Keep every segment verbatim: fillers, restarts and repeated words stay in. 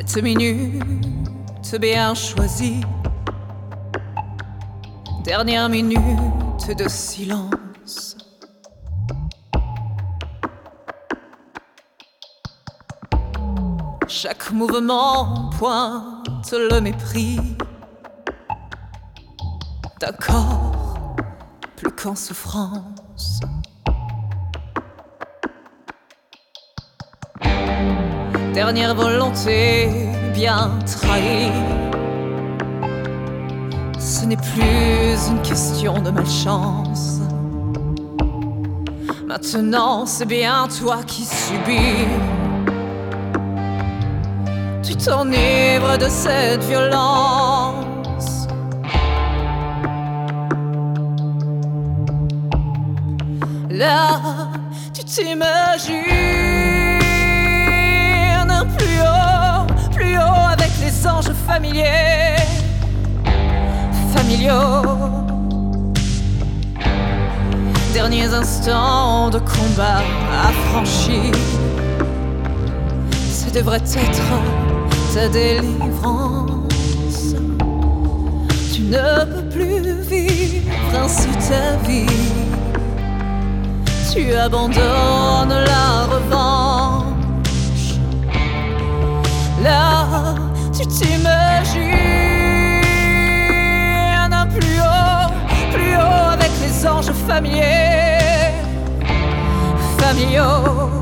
Petite minute bien choisie, dernière minute de silence. Chaque mouvement pointe le mépris d'un corps plus qu'en souffrance. Dernière volonté bien trahie, ce n'est plus une question de malchance. Maintenant c'est bien toi qui subis. Tu t'enivres de cette violence. Là, tu t'imagines plus haut, plus haut avec les anges familiers, familiaux. Derniers instants de combat affranchis, ce devrait être ta délivrance. Tu ne peux plus vivre ainsi ta vie. Tu abandonnes la revanche. Là, tu t'imagines plus haut, plus haut avec les anges familiers, familiaux.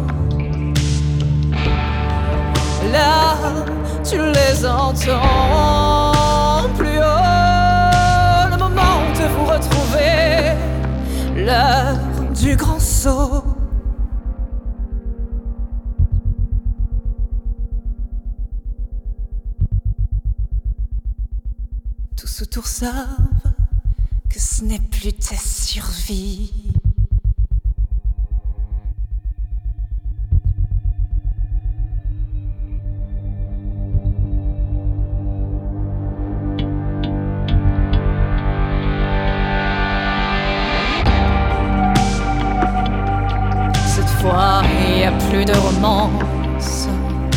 Là, tu les entends plus haut, le moment de vous retrouver, l'heure du grand saut. Tous autour savent que ce n'est plus ta survie. Il n'y a plus de romance.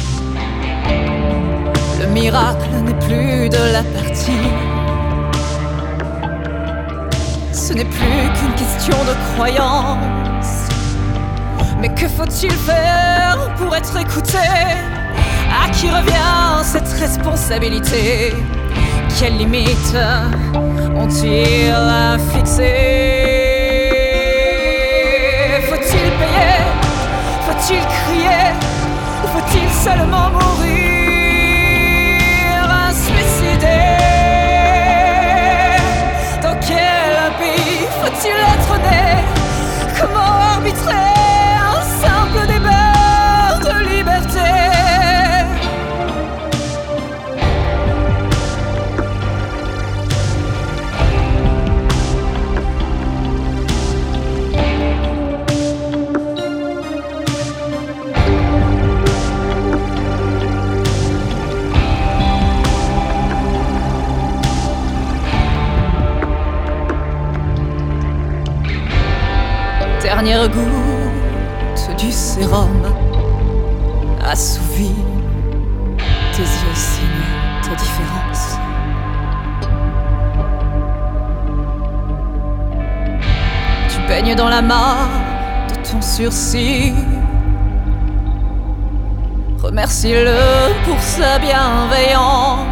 Le miracle n'est plus de la partie. Ce n'est plus qu'une question de croyance. Mais que faut-il faire pour être écouté? À qui revient cette responsabilité? Quelles limites ont-ils fixées? Faut-il payer? Faut-il crier? Ou faut-il seulement mourir suicidé? Dans quel pays faut-il être né? Comment arbitrer un simple débat de liberté? Dernière goutte du sérum assouvie, tes yeux signent ta différence. Tu baignes dans la mare de ton sursis. Remercie-le pour sa bienveillance.